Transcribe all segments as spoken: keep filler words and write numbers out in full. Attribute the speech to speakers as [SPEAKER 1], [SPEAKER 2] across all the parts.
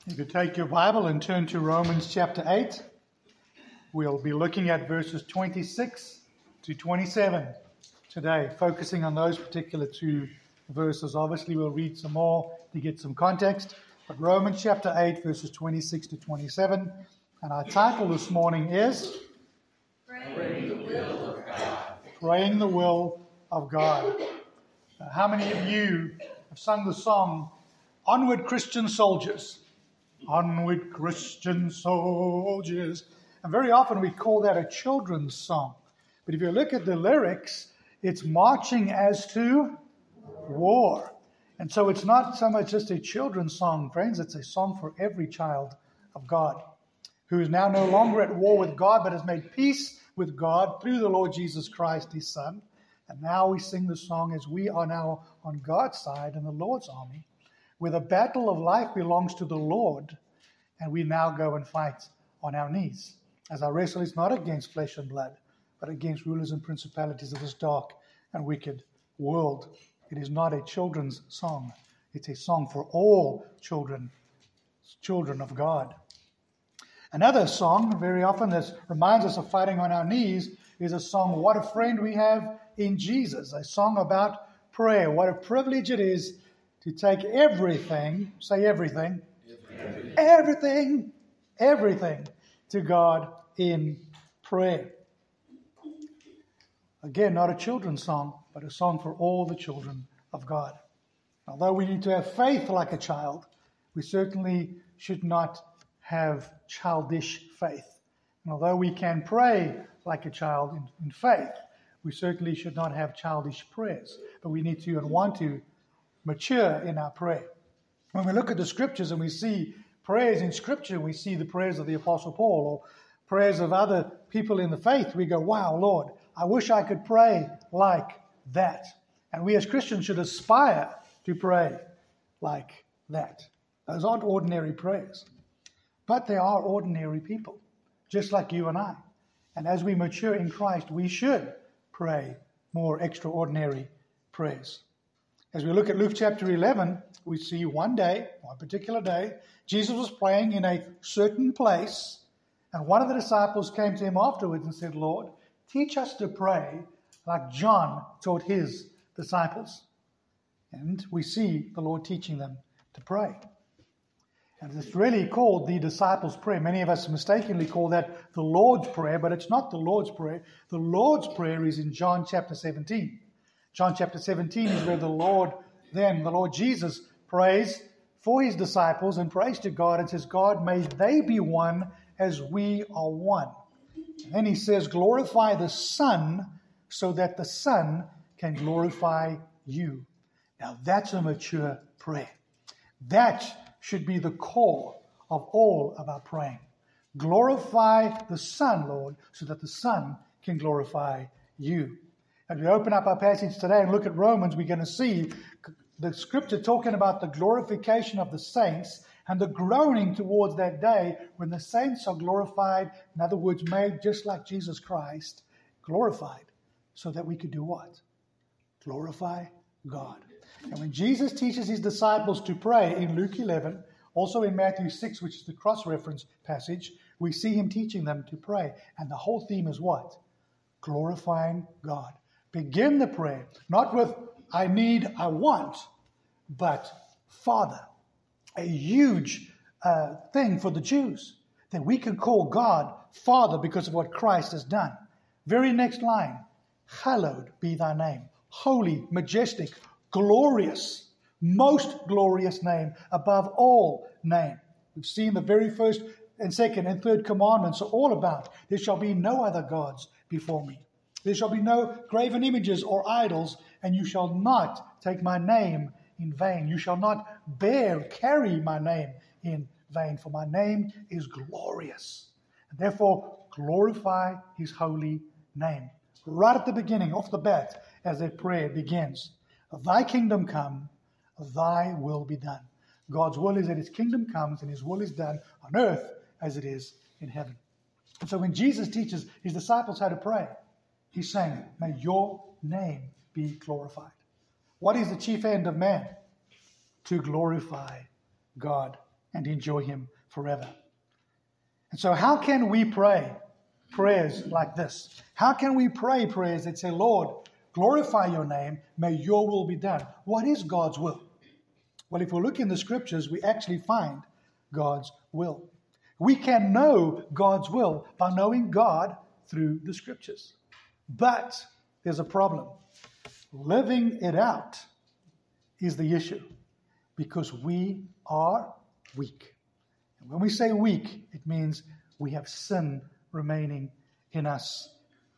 [SPEAKER 1] If you take your Bible and turn to Romans chapter eight, we'll be looking at verses twenty-six to twenty-seven today, focusing on those particular two verses. Obviously, we'll read some more to get some context, but Romans chapter eight, verses twenty-six to twenty-seven, and our title this morning is Praying the Will of God. Praying the Will of God. Uh, how many of you have sung the song, Onward Christian Soldiers? Onward Christian soldiers. And very often we call that a children's song. But if you look at the lyrics, it's marching as to war. And so it's not so much just a children's song, friends. It's a song for every child of God who is now no longer at war with God, but has made peace with God through the Lord Jesus Christ, his Son. And now we sing the song as we are now on God's side in the Lord's army, where the battle of life belongs to the Lord, and we now go and fight on our knees. As our wrestle is not against flesh and blood, but against rulers and principalities of this dark and wicked world. It is not a children's song. It's a song for all children, children of God. Another song, very often, that reminds us of fighting on our knees is a song, What a Friend We Have in Jesus, a song about prayer. What a privilege it is to take everything, say everything, everything, everything, everything to God in prayer. Again, not a children's song, but a song for all the children of God. Although we need to have faith like a child, we certainly should not have childish faith. And although we can pray like a child in, in faith, we certainly should not have childish prayers. But we need to and want to mature in our prayer. When we look at the scriptures and we see prayers in scripture, we see the prayers of the Apostle Paul or prayers of other people in the faith, we go, wow, Lord, I wish I could pray like that. And we as Christians should aspire to pray like that. Those aren't ordinary prayers, but they are ordinary people, just like you and I. And as we mature in Christ, we should pray more extraordinary prayers. As we look at Luke chapter eleven, we see one day, one particular day, Jesus was praying in a certain place, and one of the disciples came to him afterwards and said, Lord, teach us to pray like John taught his disciples. And we see the Lord teaching them to pray. And it's really called the disciples' prayer. Many of us mistakenly call that the Lord's Prayer, but it's not the Lord's Prayer. The Lord's Prayer is in John chapter seventeen. John chapter seventeen is where the Lord, then the Lord Jesus, prays for his disciples and prays to God and says, God, may they be one as we are one. And then he says, glorify the Son so that the Son can glorify you. Now that's a mature prayer. That should be the core of all of our praying. Glorify the Son, Lord, so that the Son can glorify you. As we open up our passage today and look at Romans, we're going to see the scripture talking about the glorification of the saints and the groaning towards that day when the saints are glorified, in other words, made just like Jesus Christ, glorified, so that we could do what? Glorify God. And when Jesus teaches his disciples to pray in Luke eleven, also in Matthew six, which is the cross-reference passage, we see him teaching them to pray. And the whole theme is what? Glorifying God. Begin the prayer, not with, I need, I want, but Father. A huge uh, thing for the Jews, that we can call God Father because of what Christ has done. Very next line, hallowed be thy name. Holy, majestic, glorious, most glorious name above all name. We've seen the very first and second and third commandments are all about, there shall be no other gods before me. There shall be no graven images or idols, and you shall not take my name in vain. You shall not bear, carry my name in vain, for my name is glorious. And therefore, glorify his holy name. Right at the beginning, off the bat, as that prayer begins. Thy kingdom come, thy will be done. God's will is that his kingdom comes and his will is done on earth as it is in heaven. And so when Jesus teaches his disciples how to pray, he's saying, may your name be glorified. What is the chief end of man? To glorify God. and enjoy him forever. And so how can we pray prayers like this? How can we pray prayers that say, Lord, glorify your name, may your will be done? What is God's will? Well, if we look in the scriptures, we actually find God's will. We can know God's will by knowing God through the scriptures. But there's a problem. Living it out is the issue, because we are weak. And when we say weak, it means we have sin remaining in us.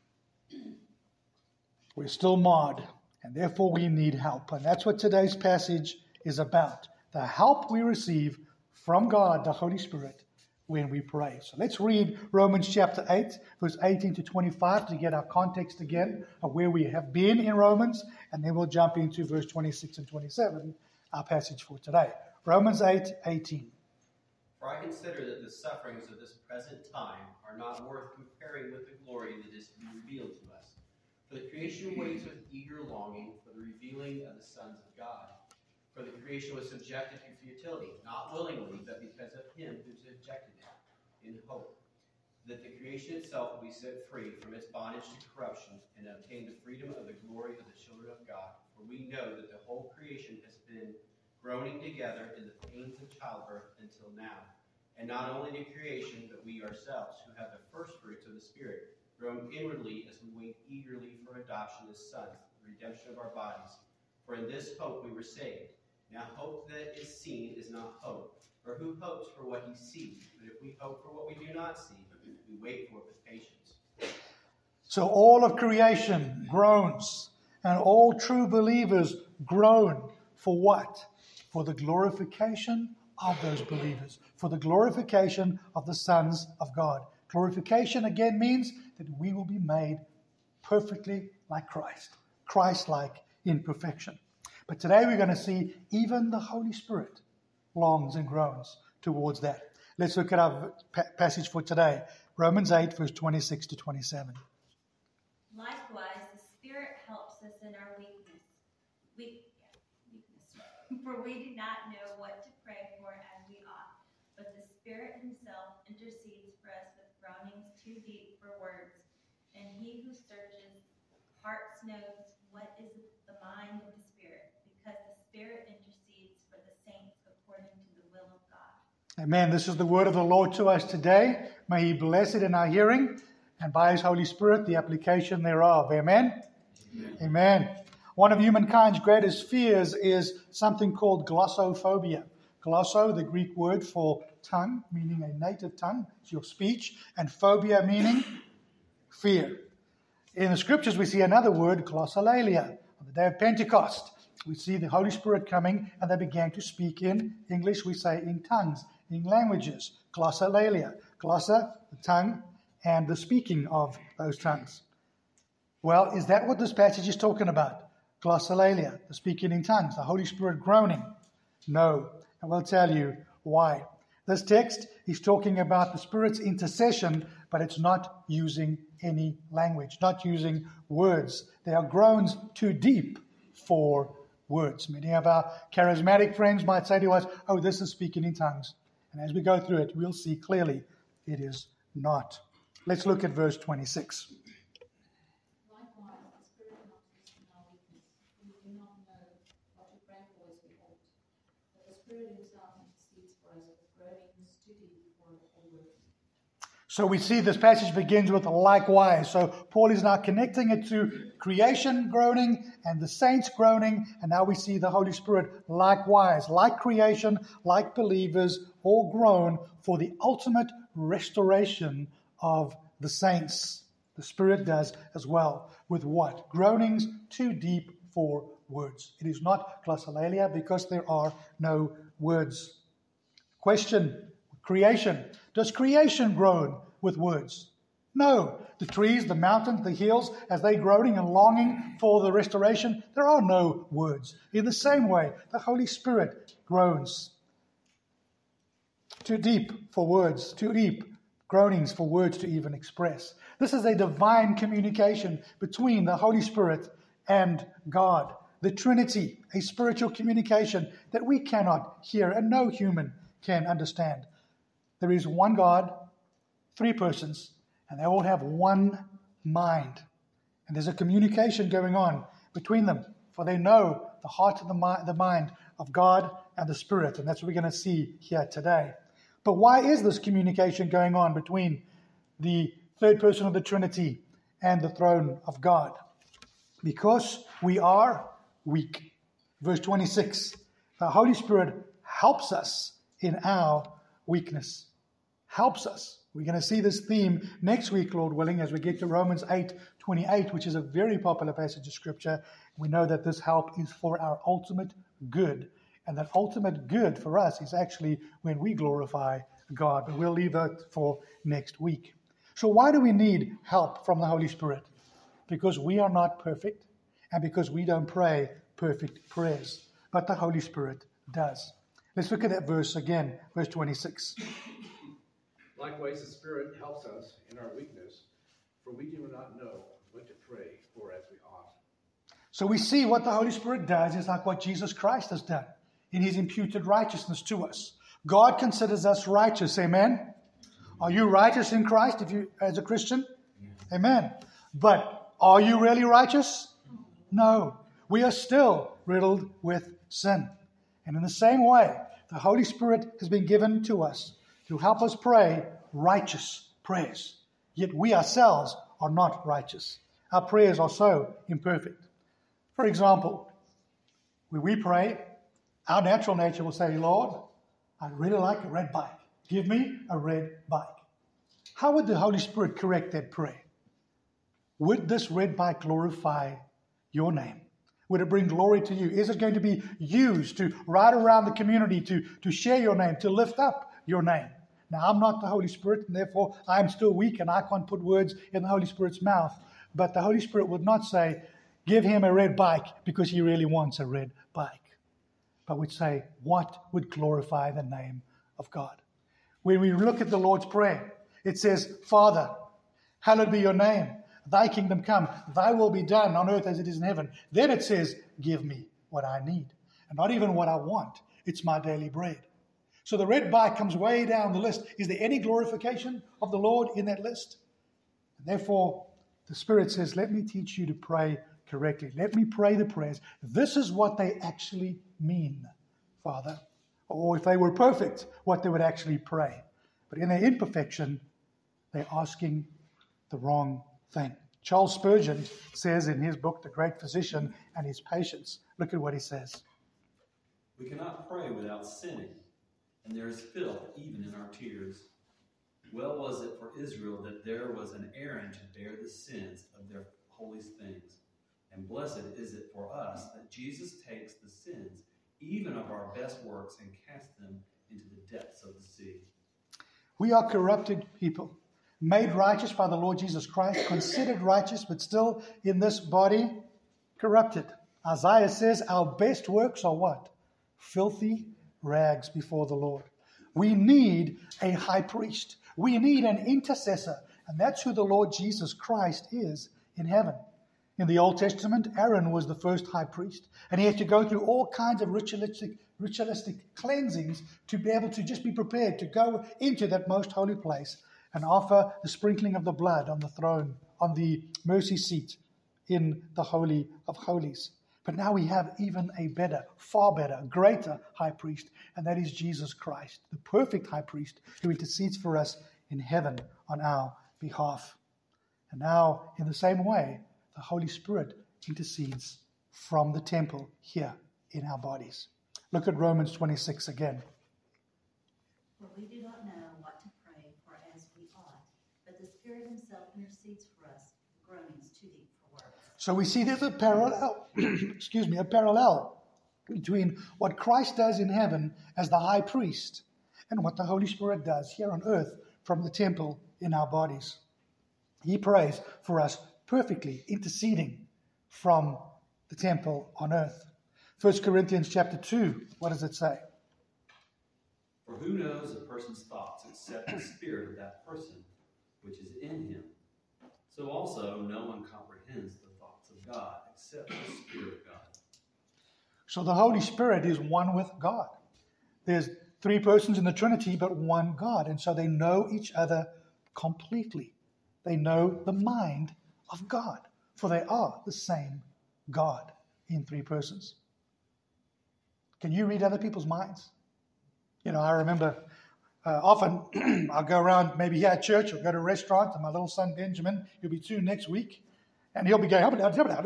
[SPEAKER 1] We're still marred, and therefore we need help. And that's what today's passage is about. The help we receive from God, the Holy Spirit, when we pray. So let's read Romans chapter eight, verse eighteen to twenty-five to get our context again of where we have been in Romans, and then we'll jump into verse twenty-six and twenty-seven, our passage for today. Romans eight, eighteen.
[SPEAKER 2] For I consider that the sufferings of this present time are not worth comparing with the glory that is to be revealed to us. For the creation waits with eager longing for the revealing of the sons of God. For the creation was subjected to futility, not willingly, but because of him who subjected it, in hope that the creation itself will be set free from its bondage to corruption and obtain the freedom of the glory of the children of God. For we know that the whole creation has been groaning together in the pains of childbirth until now. And not only the creation, but we ourselves, who have the first fruits of the Spirit, groan inwardly as we wait eagerly for adoption as sons, the redemption of our bodies. For in this hope we were saved. Now hope that is seen is not hope. For who hopes for what he sees? But if we hope for what we do not see, we wait for it with patience.
[SPEAKER 1] So all of creation groans, and all true believers groan for what? For the glorification of those believers, for the glorification of the sons of God. Glorification again means that we will be made perfectly like Christ, Christ-like in perfection. But today we're going to see even the Holy Spirit longs and groans towards that. Let's look at our pa- passage for today, Romans eight, verse twenty-six to twenty-seven.
[SPEAKER 3] Likewise, the Spirit helps us in our weakness. Weak, yeah, weakness. For we do not know what to pray for as we ought, but the Spirit himself intercedes for us with groanings too deep for words. And he who searches hearts knows what is the mind of the Spirit, because the Spirit intercedes for the saints according to the will of God.
[SPEAKER 1] Amen. This is the word of the Lord to us today. May he bless it in our hearing, and by his Holy Spirit, the application thereof. Amen? Amen. Amen. One of humankind's greatest fears is something called glossophobia. Glosso, the Greek word for tongue, meaning a native tongue, it's your speech, and phobia meaning fear. In the scriptures, we see another word, glossolalia. On the day of Pentecost, we see the Holy Spirit coming, and they began to speak in English, we say in tongues, in languages. Glossolalia. Glossa, the tongue, and the speaking of those tongues. Well, is that what this passage is talking about? Glossolalia, the speaking in tongues, the Holy Spirit groaning? No, and we'll tell you why. This text is talking about the Spirit's intercession, but it's not using any language, not using words. They are groans too deep for words. Many of our charismatic friends might say to us, oh, this is speaking in tongues. And as we go through it, we'll see clearly it is not. Let's look at verse twenty-six.
[SPEAKER 4] Likewise, the Spirit helps us in our weakness. We do not know what to pray for as we ought. But the Spirit himself intercedes for us with groanings too deep for all words.
[SPEAKER 1] So we see this passage begins with likewise. So Paul is now connecting it to creation groaning and the saints groaning. And now we see the Holy Spirit likewise, like creation, like believers, all groan for the ultimate restoration of the saints. The Spirit does as well. With what? Groanings too deep for words. It is not glossolalia because there are no words. Question. Creation. Does creation groan with words? No. The trees, the mountains, the hills, as they groaning and longing for the restoration, there are no words. In the same way, the Holy Spirit groans. Too deep for words, too deep groanings for words to even express. This is a divine communication between the Holy Spirit and God. The Trinity, a spiritual communication that we cannot hear and no human can understand. There is one God, three persons, and they all have one mind. And there's a communication going on between them, for they know the heart and the, mi- the mind of God and the Spirit. And that's what we're going to see here today. But why is this communication going on between the third person of the Trinity and the throne of God? Because we are weak. Verse twenty-six, the Holy Spirit helps us in our weakness. Helps us. We're going to see this theme next week, Lord willing, as we get to Romans eight twenty-eight, which is a very popular passage of Scripture. We know that this help is for our ultimate good. And that ultimate good for us is actually when we glorify God. But we'll leave that for next week. So why do we need help from the Holy Spirit? Because we are not perfect and because we don't pray perfect prayers. But the Holy Spirit does. Let's look at that verse again, verse twenty-six.
[SPEAKER 5] Likewise, the Spirit helps us in our weakness, for we do not know what to pray for as we ought.
[SPEAKER 1] So we see what the Holy Spirit does is like what Jesus Christ has done in his imputed righteousness to us. God considers us righteous. Amen? Are you righteous in Christ if you, as a Christian? Amen. But are you really righteous? No. We are still riddled with sin. And in the same way, the Holy Spirit has been given to us to help us pray righteous prayers. Yet we ourselves are not righteous. Our prayers are so imperfect. For example, when we pray, our natural nature will say, Lord, I'd really like a red bike. Give me a red bike. How would the Holy Spirit correct that prayer? Would this red bike glorify your name? Would it bring glory to you? Is it going to be used to ride around the community, to, to share your name, to lift up your name? Now, I'm not the Holy Spirit, and therefore I'm still weak, and I can't put words in the Holy Spirit's mouth. But the Holy Spirit would not say, give him a red bike because he really wants a red bike. But would say, what would glorify the name of God? When we look at the Lord's Prayer, it says, Father, hallowed be your name. Thy kingdom come. Thy will be done on earth as it is in heaven. Then it says, give me what I need. And not even what I want. It's my daily bread. So the red bike comes way down the list. Is there any glorification of the Lord in that list? And therefore, the Spirit says, let me teach you to pray correctly. Let me pray the prayers. This is what they actually mean, Father. Or if they were perfect, what they would actually pray. But in their imperfection, they're asking the wrong thing. Charles Spurgeon says in his book, The Great Physician and His Patience, look at what he says.
[SPEAKER 2] We cannot pray without sinning, and there is filth even in our tears. Well was it for Israel that there was an Aaron to bear the sins of their holy things. And blessed is it for us that Jesus takes the sins, even of our best works, and casts them into the depths of the sea.
[SPEAKER 1] We are corrupted people, made righteous by the Lord Jesus Christ, considered righteous, but still in this body, corrupted. Isaiah says our best works are what? Filthy rags before the Lord. We need a high priest. We need an intercessor. And that's who the Lord Jesus Christ is in heaven. In the Old Testament, Aaron was the first high priest. And he had to go through all kinds of ritualistic, ritualistic cleansings to be able to just be prepared to go into that most holy place and offer the sprinkling of the blood on the throne, on the mercy seat in the Holy of Holies. But now we have even a better, far better, greater high priest, and that is Jesus Christ, the perfect high priest who intercedes for us in heaven on our behalf. And now, in the same way, the Holy Spirit intercedes from the temple here in our bodies. Look at Romans twenty-six again.
[SPEAKER 6] For we do not know what to pray for as we ought, but the Spirit himself intercedes for us with groanings too deep for words.
[SPEAKER 1] So we see there's a parallel, excuse me, a parallel between what Christ does in heaven as the high priest and what the Holy Spirit does here on earth from the temple in our bodies. He prays for us perfectly, interceding from the temple on earth. First Corinthians chapter two, what does it say?
[SPEAKER 2] For who knows a person's thoughts except the spirit of that person which is in him? So also no one comprehends the thoughts of God except the Spirit of God.
[SPEAKER 1] So the Holy Spirit is one with God. There's three persons in the Trinity, but one God. And so they know each other completely. They know the mind of God, for they are the same God in three persons. Can you read other people's minds? You know, I remember uh, often I'll go around maybe here at church or go to a restaurant, and my little son Benjamin, he'll be two next week, and he'll be going, and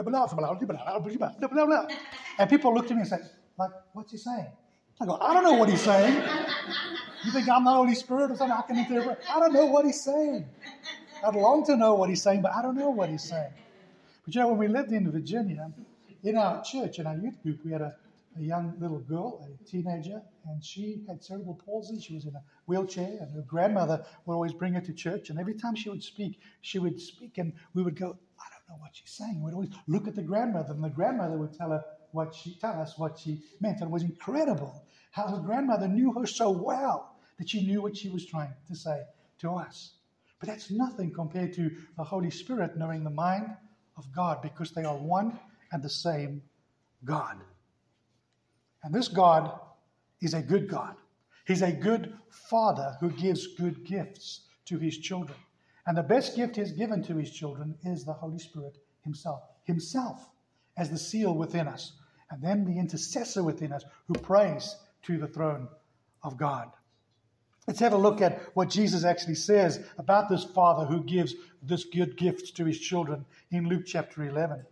[SPEAKER 1] people look to me and say, like, what's he saying? I go, I don't know what he's saying. You think I'm the Holy Spirit or something? I can interpret. I don't know what he's saying. I'd long to know what he's saying, but I don't know what he's saying. But you know, when we lived in Virginia, in our church, in our youth group, we had a, a young little girl, a teenager, and she had cerebral palsy. She was in a wheelchair, and her grandmother would always bring her to church. And every time she would speak, she would speak, and we would go, I don't know what she's saying. We'd always look at the grandmother, and the grandmother would tell her what she tell us what she meant. And it was incredible how her grandmother knew her so well that she knew what she was trying to say to us. But that's nothing compared to the Holy Spirit knowing the mind of God, because they are one and the same God. And this God is a good God. He's a good Father who gives good gifts to his children. And the best gift he's given to his children is the Holy Spirit himself. Himself as the seal within us. And then the intercessor within us who prays to the throne of God. Let's have a look at what Jesus actually says about this Father who gives this good gift to his children in Luke chapter eleven.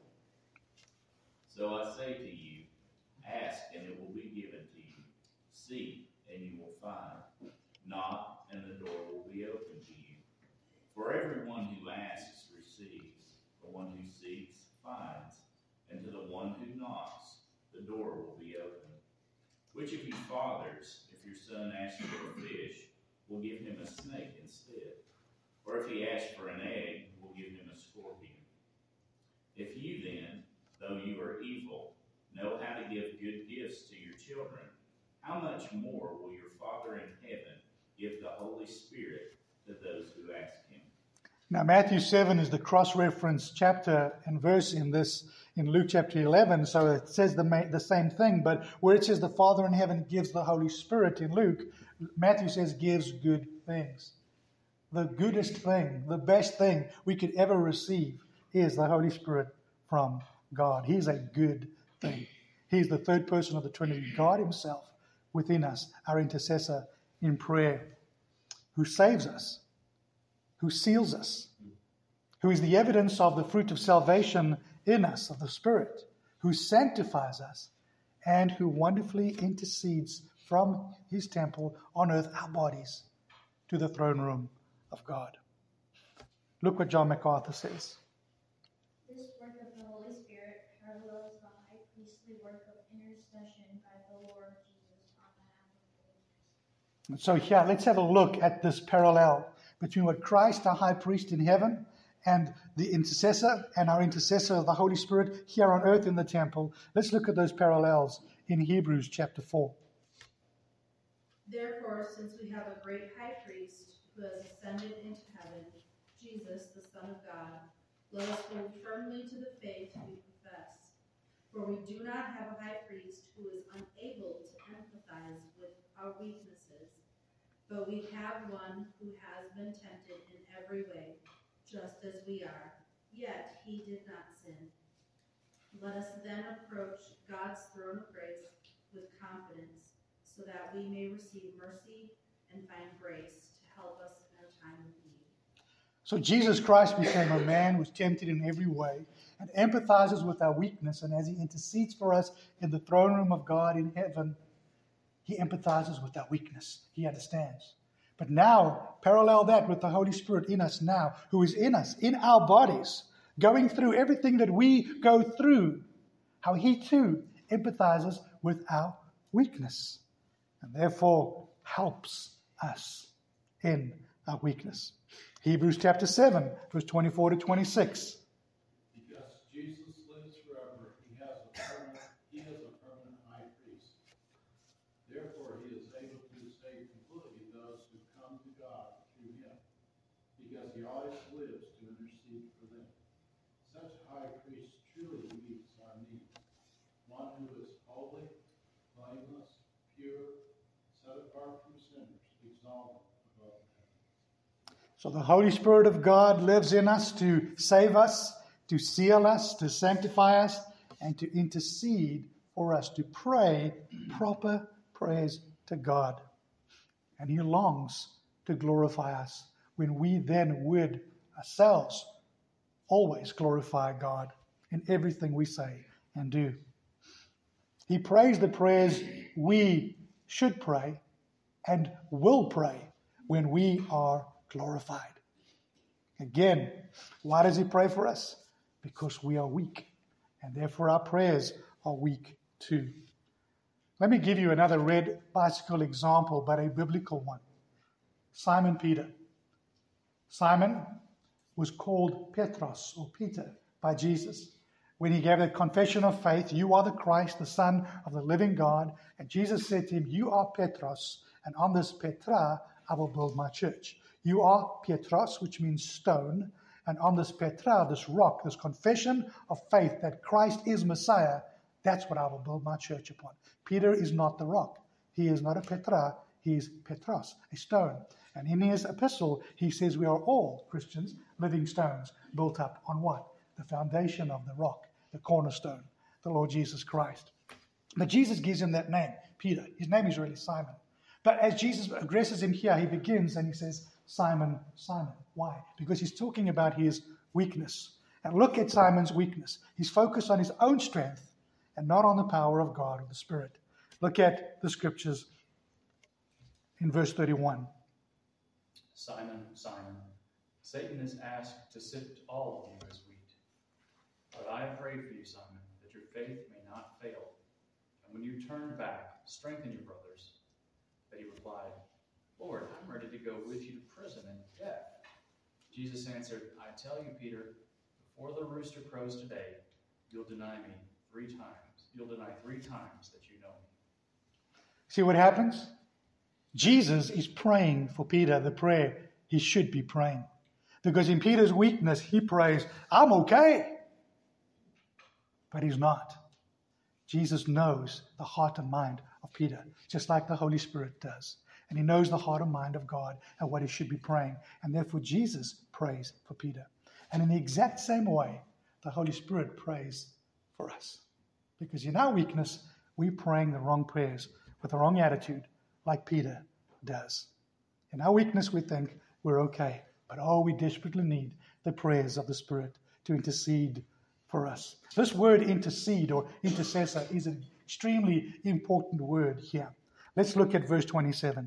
[SPEAKER 7] So I say to you, ask and it will be given to you. Seek and you will find. Knock and the door will be open to you. For everyone who asks receives. The one who seeks finds. And to the one who knocks, the door will be open. Which of you fathers, if your son asks for a fish, will give him a snake instead? Or if he asks for an egg, will give him a scorpion? If you then, though you are evil, know how to give good gifts to your children, how much more will your Father in heaven give the Holy Spirit to those who ask him?
[SPEAKER 1] Now, Matthew seven is the cross-reference chapter and verse in this, in Luke chapter eleven, so it says the, the same thing, but where it says the Father in heaven gives the Holy Spirit in Luke, Matthew says gives good things. The goodest thing, the best thing we could ever receive is the Holy Spirit from God. He's a good thing. He's the third person of the Trinity, God himself within us, our intercessor in prayer, who saves us, who seals us, who is the evidence of the fruit of salvation in us, of the Spirit, who sanctifies us, and who wonderfully intercedes from his temple on earth, our bodies, to the throne room of God. Look what John MacArthur says.
[SPEAKER 8] This work of the Holy Spirit parallels the high priestly work of intercession by the Lord Jesus on behalf of the believers.
[SPEAKER 1] So here, let's have a look at this parallel between what Christ, our high priest in heaven, and the intercessor, and our intercessor, the Holy Spirit, here on earth in the temple. Let's look at those parallels in Hebrews chapter four.
[SPEAKER 9] Therefore, since we have a great high priest who has ascended into heaven, Jesus, the Son of God, let us hold firmly to the faith we profess. For we do not have a high priest who is unable to empathize with our weaknesses, but we have one who has been tempted in every way, just as we are, yet he did not sin. Let us then approach God's throne of grace with confidence, so that we may receive mercy and find grace to help us in our time of need.
[SPEAKER 1] So Jesus Christ became a man, was tempted in every way, and empathizes with our weakness. And as he intercedes for us in the throne room of God in heaven, he empathizes with our weakness. He understands. But now, parallel that with the Holy Spirit in us now, who is in us, in our bodies, going through everything that we go through, how he too empathizes with our weakness, and therefore helps us in our weakness. Hebrews chapter seven, verse twenty-four to twenty-six.
[SPEAKER 10] Because Jesus lives forever, he has a permanent, he is a permanent high priest. Therefore, he is able to save completely those who come to God through him, because he always lives to intercede for them. Such a high priest truly meets our needs, one who is holy, blameless, pure, set apart exalted above the heavens.
[SPEAKER 1] So the Holy Spirit of God lives in us to save us, to seal us, to sanctify us, and to intercede for us, to pray proper prayers to God. And He longs to glorify us when we then would ourselves always glorify God in everything we say and do. He prays the prayers we should pray and will pray when we are glorified. Again, why does He pray for us? Because we are weak, and therefore our prayers are weak too. Let me give you another red bicycle example, but a biblical one. Simon Peter. Simon was called Petros, or Peter, by Jesus. When He gave the confession of faith, "You are the Christ, the Son of the living God." And Jesus said to him, "You are Petros, and on this Petra I will build my church." You are Petros, which means stone, and on this Petra, this rock, this confession of faith that Christ is Messiah, that's what I will build my church upon. Peter is not the rock. He is not a Petra. He is Petros, a stone. And in his epistle, he says we are all Christians, living stones, built up on what? The foundation of the rock, the cornerstone, the Lord Jesus Christ. But Jesus gives him that name, Peter. His name is really Simon. But as Jesus addresses him here, he begins and he says, Simon, Simon. Why? Because he's talking about his weakness. And look at Simon's weakness. He's focused on his own strength and not on the power of God or the Spirit. Look at the scriptures in verse thirty-one.
[SPEAKER 11] Simon, Simon, Satan is asked to sift all of you as wheat. But I have prayed for you, Simon, that your faith may not fail. And when you turn back, strengthen your brothers. But he replied, Lord, I'm ready to go with you to prison and death. Jesus answered, I tell you, Peter, before the rooster crows today, you'll deny me three times. You'll deny three times that you know me.
[SPEAKER 1] See what happens? Jesus is praying for Peter the prayer he should be praying. Because in Peter's weakness, he prays, I'm okay. But he's not. Jesus knows the heart and mind of Peter, just like the Holy Spirit does. And he knows the heart and mind of God and what he should be praying. And therefore, Jesus prays for Peter. And in the exact same way, the Holy Spirit prays for us. Because in our weakness, we're praying the wrong prayers with the wrong attitude, like Peter does. In our weakness, we think we're okay. But oh, we desperately need the prayers of the Spirit to intercede for us. This word intercede or intercessor is an extremely important word here. Let's look at verse twenty-seven.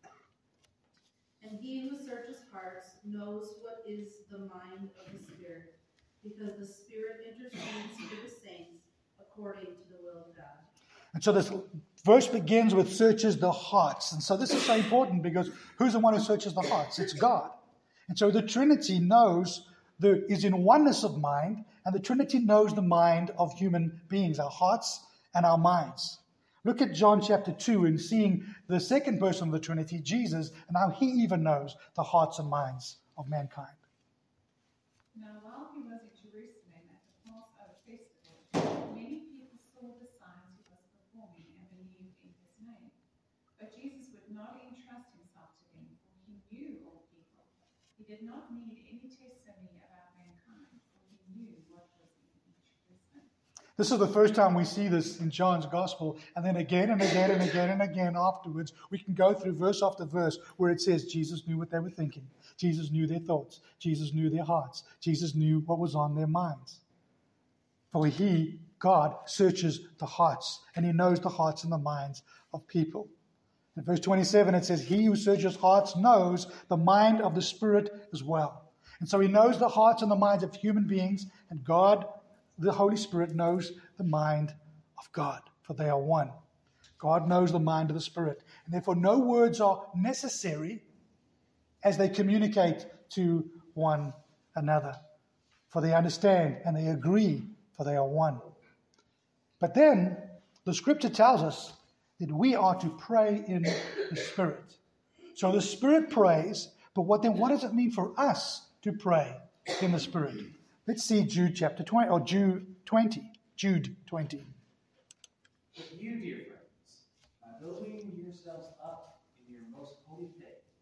[SPEAKER 9] And he who searches hearts knows what is the mind of the Spirit, because the Spirit intercedes for the saints according to the will of God.
[SPEAKER 1] And so this verse begins with searches the hearts. And so this is so important because who's the one who searches the hearts? It's God. And so the Trinity knows, the, is in oneness of mind, and the Trinity knows the mind of human beings, our hearts and our minds. Look at John chapter two and seeing the second person of the Trinity, Jesus, and how he even knows the hearts and minds of mankind.
[SPEAKER 4] Now, while he was in Jerusalem at the Passover festival, many people saw the signs he was performing and believed in his name. But Jesus would not entrust himself to them, for he knew all people. He did not need any testimony about mankind, for he knew what was in each person.
[SPEAKER 1] This is the first time we see this in John's Gospel, and then again and again and again and again afterwards, we can go through verse after verse where it says Jesus knew what they were thinking. Jesus knew their thoughts. Jesus knew their hearts. Jesus knew what was on their minds. For he, God, searches the hearts, and he knows the hearts and the minds of people. In verse twenty-seven, it says, he who searches hearts knows the mind of the Spirit as well. And so he knows the hearts and the minds of human beings, and God, the Holy Spirit, knows the mind of God, for they are one. God knows the mind of the Spirit, and therefore no words are necessary as they communicate to one another, for they understand and they agree, for they are one. But then the Scripture tells us that we are to pray in the Spirit. So the Spirit prays, but what then what does it mean for us to pray in the Spirit? Let's see Jude chapter twenty, or Jude twenty. Jude twenty.
[SPEAKER 12] But you, dear friends, by building yourselves up in your most holy faith,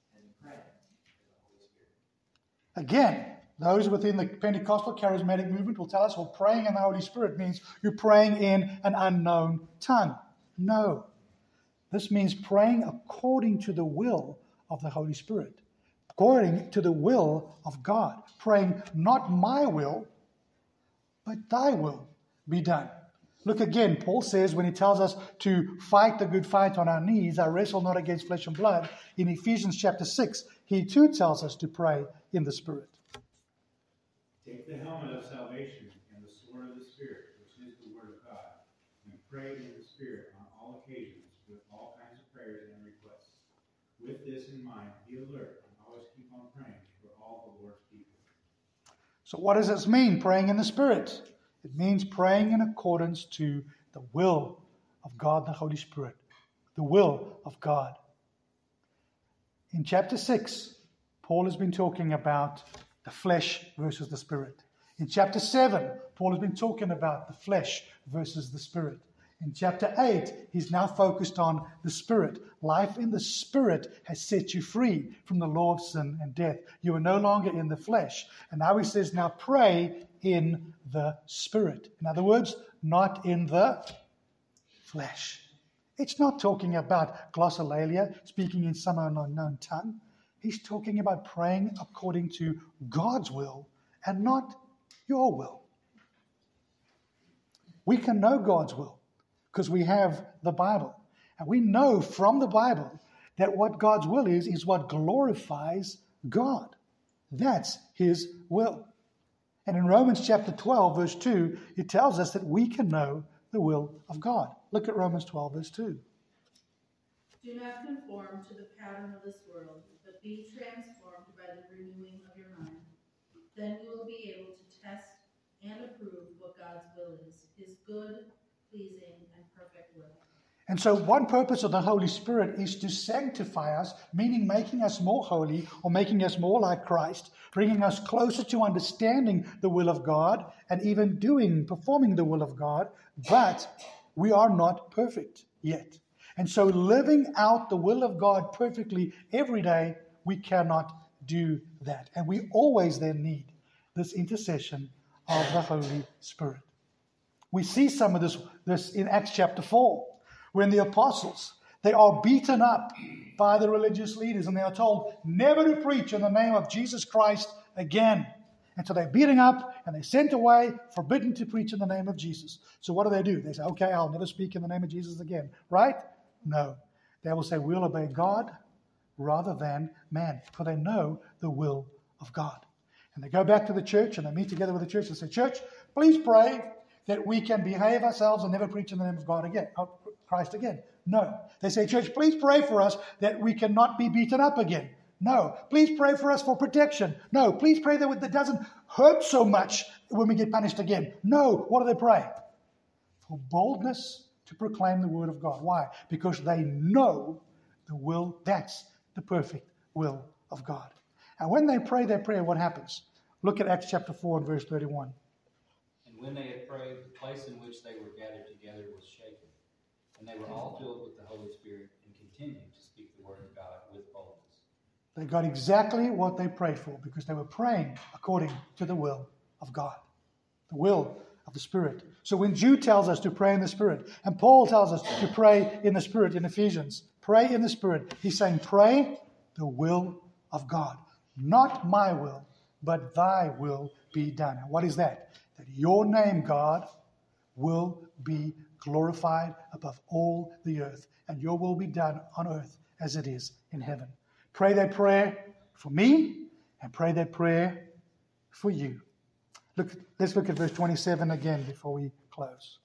[SPEAKER 12] and pray in the Holy Spirit.
[SPEAKER 1] Again, those within the Pentecostal charismatic movement will tell us, well, praying in the Holy Spirit means you're praying in an unknown tongue. No. This means praying according to the will of the Holy Spirit, according to the will of God. Praying not my will, but thy will be done. Look again, Paul says when he tells us to fight the good fight on our knees, I wrestle not against flesh and blood. In Ephesians chapter six, he too tells us to pray in the Spirit.
[SPEAKER 10] Take the helmet of salvation and the sword of the Spirit, which is the Word of God, and pray in the Spirit on all occasions with all kinds of prayers and requests. With this in mind, be alert and always keep on praying for all the Lord's people.
[SPEAKER 1] So what does this mean, praying in the Spirit? It means praying in accordance to the will of God, the Holy Spirit. The will of God. In chapter six, Paul has been talking about the flesh versus the Spirit. In chapter seven, Paul has been talking about the flesh versus the Spirit. In chapter eight, he's now focused on the Spirit. Life in the Spirit has set you free from the law of sin and death. You are no longer in the flesh. And now he says, now pray in the Spirit. In other words, not in the flesh. It's not talking about glossolalia, speaking in some unknown tongue. He's talking about praying according to God's will and not your will. We can know God's will because we have the Bible. And we know from the Bible that what God's will is, is what glorifies God. That's His will. And in Romans chapter twelve, verse two, it tells us that we can know the will of God. Look at Romans twelve, verse two.
[SPEAKER 9] Do not conform to the pattern of this world, but be transformed by the renewing of your mind. Then you will be able to test and approve what God's will is, His good, pleasing, and perfect will.
[SPEAKER 1] And so one purpose of the Holy Spirit is to sanctify us, meaning making us more holy or making us more like Christ, bringing us closer to understanding the will of God and even doing, performing the will of God, but we are not perfect yet. And so living out the will of God perfectly every day, we cannot do that. And we always then need this intercession of the Holy Spirit. We see some of this, this in Acts chapter four, when the apostles, they are beaten up by the religious leaders and they are told never to preach in the name of Jesus Christ again. And so they're beaten up and they're sent away, forbidden to preach in the name of Jesus. So what do they do? They say, okay, I'll never speak in the name of Jesus again. Right? No. They will say, we'll obey God rather than man, for they know the will of God. And they go back to the church and they meet together with the church and say, church, please pray that we can behave ourselves and never preach in the name of God again, of Christ again. No. They say, church, please pray for us that we cannot be beaten up again. No. Please pray for us for protection. No. Please pray that it doesn't hurt so much when we get punished again. No. What do they pray? For boldness to proclaim the word of God. Why? Because they know the will, that's the perfect will of God. And when they pray their prayer, what happens? Look at Acts chapter four and verse thirty-one.
[SPEAKER 2] And when they had prayed, the place in which they were gathered together was shaken, and they were all filled with the Holy Spirit and continued to speak the word of God with boldness.
[SPEAKER 1] They got exactly what they prayed for because they were praying according to the will of God, the will of the Spirit. So when Jude tells us to pray in the Spirit, and Paul tells us to pray in the Spirit in Ephesians, pray in the Spirit, he's saying pray the will of God. Not my will, but thy will be done. And what is that? That your name, God, will be glorified above all the earth, and your will be done on earth as it is in heaven. Pray that prayer for me, and pray that prayer for you. Look, let's look at verse twenty-seven again before we close.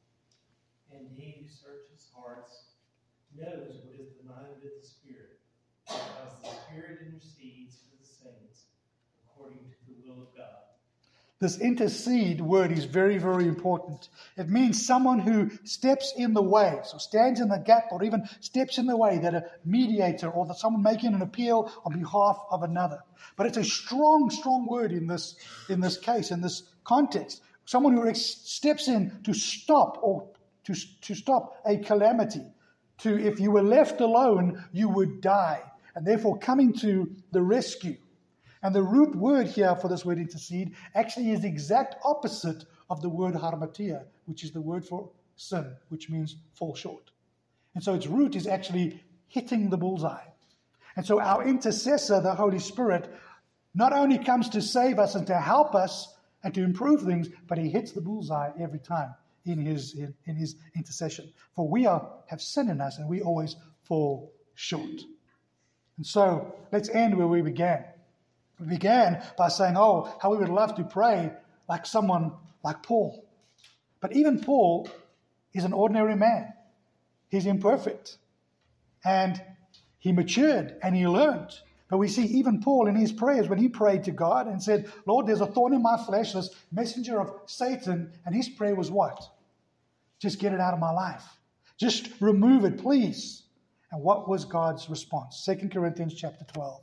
[SPEAKER 12] And he who searches hearts knows what is the mind of the Spirit, because the Spirit intercedes for the saints according to the will of God.
[SPEAKER 1] This intercede word is very, very important. It means someone who steps in the way, so stands in the gap or even steps in the way, that a mediator or that someone making an appeal on behalf of another. But it's a strong, strong word in this, in this case, in this context. Someone who steps in to stop or to, to stop a calamity. To, if you were left alone, you would die. and therefore coming to the rescue. And the root word here for this word intercede actually is the exact opposite of the word harmatia, which is the word for sin, which means fall short. And so its root is actually hitting the bullseye. And so our intercessor, the Holy Spirit, not only comes to save us and to help us and to improve things, but he hits the bullseye every time in his in, in his intercession. For we are have sin in us and we always fall short. And so let's end where we began. We began by saying, oh, how we would love to pray like someone like Paul. But even Paul is an ordinary man. He's imperfect. And he matured and he learned. But we see even Paul in his prayers when he prayed to God and said, Lord, there's a thorn in my flesh, this messenger of Satan. And his prayer was what? Just get it out of my life. Just remove it, please. And what was God's response? Second Corinthians chapter twelve.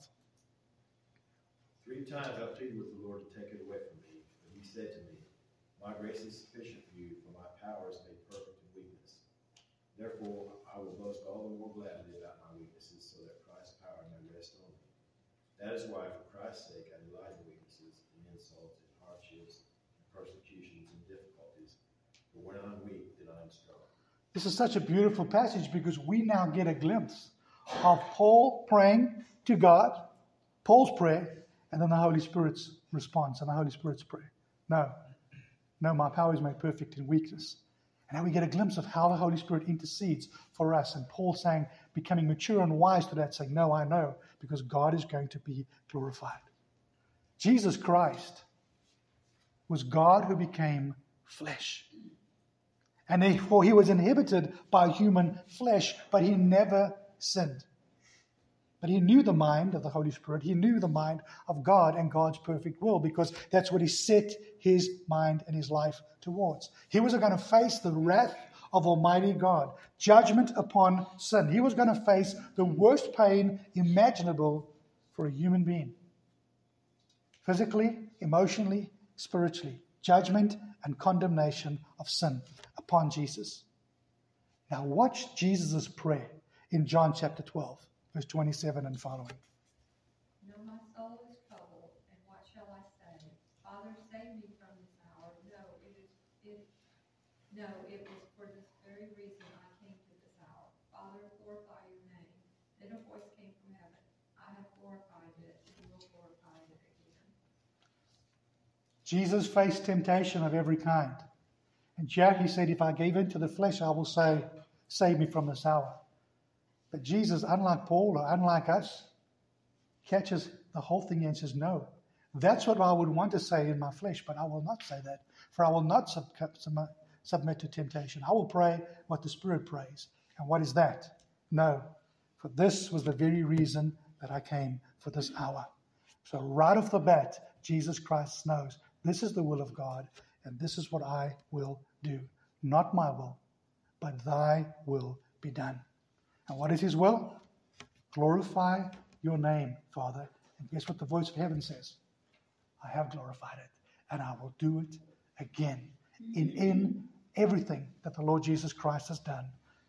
[SPEAKER 13] Three times I pleaded with the Lord to take it away from me, but he said to me, my grace is sufficient for you, for my power is made perfect in weakness. Therefore, I will boast all the more gladly about my weaknesses, so that Christ's power may rest on me. That is why, for Christ's sake, I delight in weaknesses, in insults, in hardships, in persecutions, and difficulties. For when I'm weak, then I am strong.
[SPEAKER 1] This is such a beautiful passage because we now get a glimpse of Paul praying to God, Paul's prayer, and then the Holy Spirit's response and the Holy Spirit's prayer. No, no, my power is made perfect in weakness. And now we get a glimpse of how the Holy Spirit intercedes for us. And Paul saying, becoming mature and wise to that, saying, no, I know, because God is going to be glorified. Jesus Christ was God who became flesh. And therefore he was inhabited by human flesh, but he never sinned. But he knew the mind of the Holy Spirit. He knew the mind of God and God's perfect will, because that's what he set his mind and his life towards. He was going to face the wrath of Almighty God, judgment upon sin. He was going to face the worst pain imaginable for a human being. Physically, emotionally, spiritually. Judgment and condemnation of sin upon Jesus. Now watch Jesus' prayer in John chapter twelve. Verse twenty-seven and following.
[SPEAKER 9] No, my soul is troubled, and what shall I say? Father, save me from this hour. No, it is it no, it was for this very reason I came to this hour. Father, glorify your name. Then a voice came from heaven. I have glorified it, and will glorify it again.
[SPEAKER 1] Jesus faced temptation of every kind. And Jackie said, if I gave in to the flesh, I will say, save me from this hour. But Jesus, unlike Paul or unlike us, catches the whole thing and says, no, that's what I would want to say in my flesh, but I will not say that, for I will not sub- sub- submit to temptation. I will pray what the Spirit prays. And what is that? No, for this was the very reason that I came for this hour. So right off the bat, Jesus Christ knows this is the will of God, and this is what I will do. Not my will, but thy will be done. And what is his will? Glorify your name, Father. And guess what the voice of heaven says? I have glorified it, and I will do it again. In, in everything that the Lord Jesus Christ has done,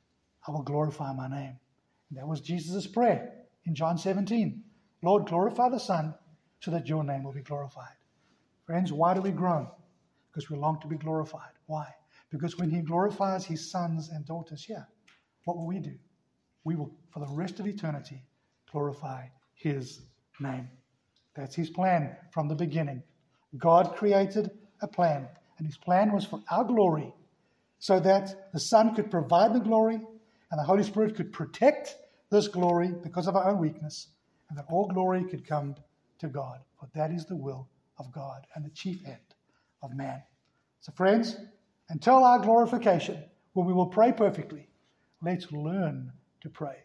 [SPEAKER 1] I will glorify my name. And that was Jesus' prayer in John seventeen. Lord, glorify the Son so that your name will be glorified. Friends, why do we groan? Because we long to be glorified. Why? Because when he glorifies his sons and daughters here, what will we do? We will, for the rest of eternity, glorify his name. That's his plan from the beginning. God created a plan, and his plan was for our glory, so that the Son could provide the glory, and the Holy Spirit could protect this glory because of our own weakness, and that all glory could come to God. For that is the will of God and the chief end of man. So friends, until our glorification, when we will pray perfectly, let's learn to pray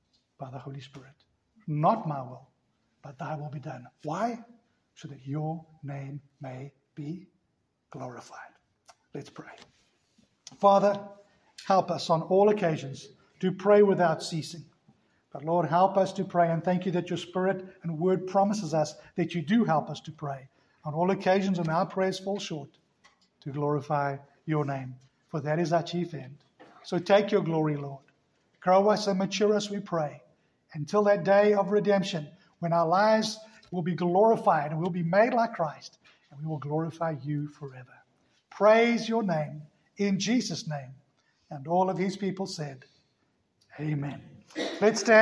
[SPEAKER 1] by the Holy Spirit. Not my will, but thy will be done. Why? So that your name may be glorified. Let's pray. Father, help us on all occasions to pray without ceasing. But Lord, help us to pray, and thank you that your Spirit and word promises us that you do help us to pray on all occasions when our prayers fall short, to glorify your name, for that is our chief end. So take your glory, Lord. Grow us and mature us, we pray. until that day of redemption when our lives will be glorified and we'll be made like Christ, and we will glorify you forever. Praise your name in Jesus' name. And all of his people said, Amen. Let's stand.